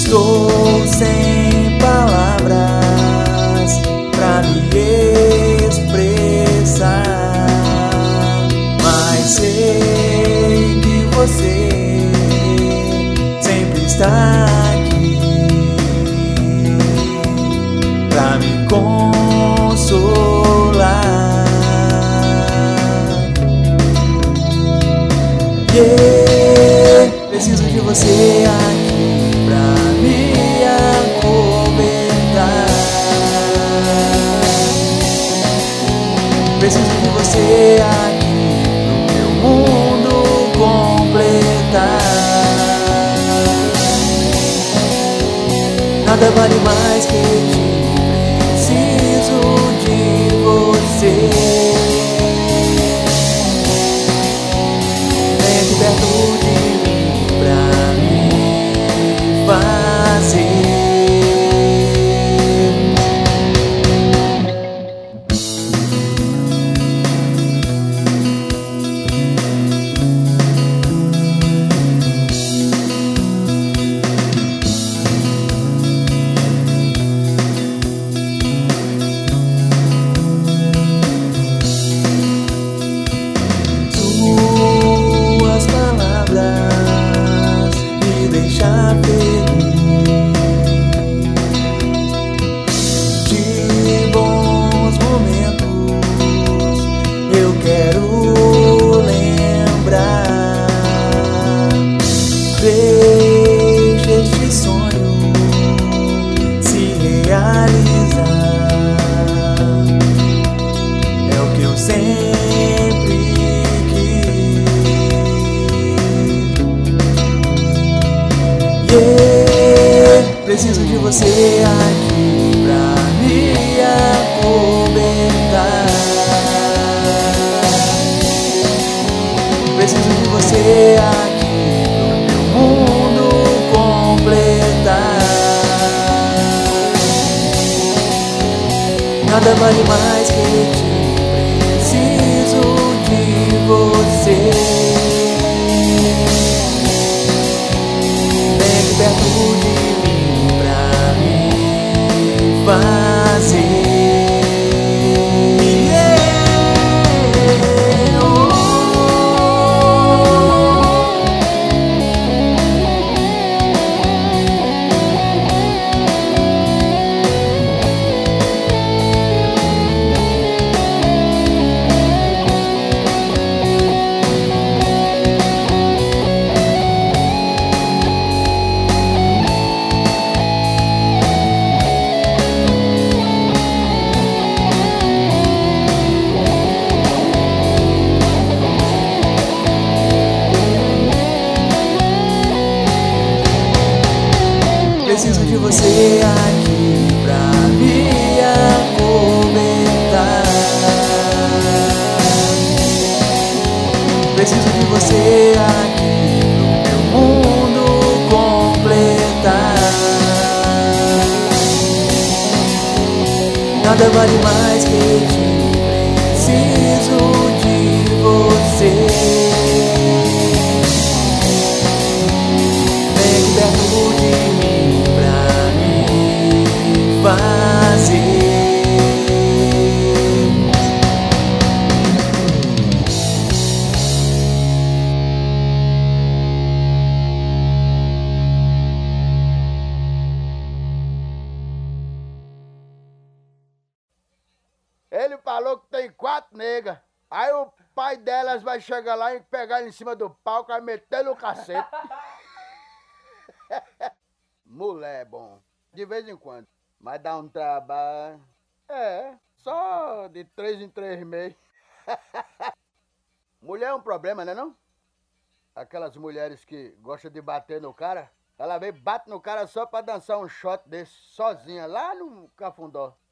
Estou sem palavras pra me expressar, mas sei que você sempre está aqui pra me consolar. Preciso de você aqui pra me acobertar. Preciso de você aqui pro meu mundo completar. Nada vale mais que te preciso de você. Vem aqui perto de mim pra me fazer. Suas palavras me deixam feliz. De bons momentos eu quero lembrar. Deixa este sonho se realizar. É o que eu sempre preciso de você aqui pra me acobertar. Preciso de você aqui pro meu mundo completar. Nada vale mais que te preciso de você. Perto de mim pra me fazer. Preciso de você aqui pra me acobertar. Preciso de você aqui pro meu mundo completar. Nada vale mais que te preciso de você. Vem perto de mim pra me fazer. Ele falou que tem 4 negas. Aí o pai delas vai chegar lá e pegar ele em cima do palco e meter no cacete. Mulher é bom, de vez em quando. Mas dá um trabalho. É, só de 3 em 3 meses. Mulher é um problema, né não? Aquelas mulheres que gostam de bater no cara, ela vem, bate no cara só pra dançar um shot desse sozinha lá no Cafundó.